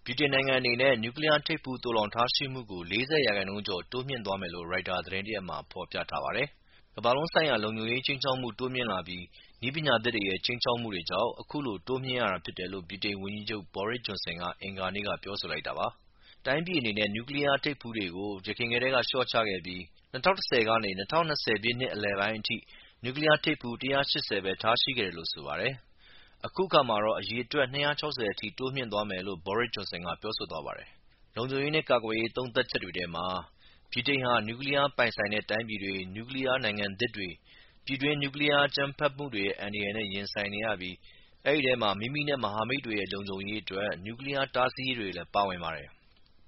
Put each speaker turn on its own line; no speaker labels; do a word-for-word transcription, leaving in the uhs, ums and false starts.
ဗြိတိန်နိုင်ငံအနေနဲ့ နျူကလီးယားထိပ်ဖူးသိုလှောင်ထားရှိမှုကို ၄၀ ရာခိုင်နှုန်းကျော်တိုးမြှင့်သွားမယ်လို့ ရိုက်တာသတင်းတရပ်မှာ ဖော်ပြထားပါတယ်။ ကမ္ဘာလုံးဆိုင်ရာလုံခြုံရေးခြိမ်းခြောက်မှုတိုးမြင့်လာပြီး နည်းပညာသစ်တွေရဲ့ခြိမ်းခြောက်မှုတွေကြောင့် အခုလိုတိုးမြှင့်ရတာဖြစ်တယ်လို့ ဗြိတိန်ဝန်ကြီးချုပ် Boris Johnson က အင်္ဂါနေ့က ပြောဆိုလိုက်တာပါ။ တိုင်းပြည်အနေနဲ့ နျူကလီးယားထိပ်ဖူးတွေကို ယခင်ကတည်းက လျှော့ချခဲ့ပြီး ၂၀၁၀ ကနေ ၂၀၂၀ ပြည့်နှစ်အလယ်ပိုင်းအထိ နျူကလီးယားထိပ်ဖူး ၁၈၀ ပဲထားရှိခဲ့တယ်လို့ဆိုပါတယ်။ အခုအခါမှာတော့ အရေအတွက် ၂၆၀ အထိ တိုးမြှင့်သွားမယ်လို့ Boris Johnson ကပြောဆိုသွားပါတယ်။ လုံခြုံရေးနဲ့ကာကွယ်ရေးသုံးသပ်ချက်တွေထဲမှာ ဗြိတိန်ဟာ နျူကလီးယားပိုင်ဆိုင်တဲ့တိုင်းပြည်တွေ၊ နျူကလီးယားနိုင်ငံသစ်တွေ၊ ပြည်တွင်း နျူကလီးယားအကြမ်းဖက်မှုတွေရဲ့အန္တရာယ်နဲ့ရင်ဆိုင်နေရပြီး အဲဒီထဲမှာ မိမိနဲ့မဟာမိတ်တွေရဲ့လုံခြုံရေးအတွက် နျူကလီးယားတားဆီးရေးတွေလည်းပါဝင်ပါတယ်။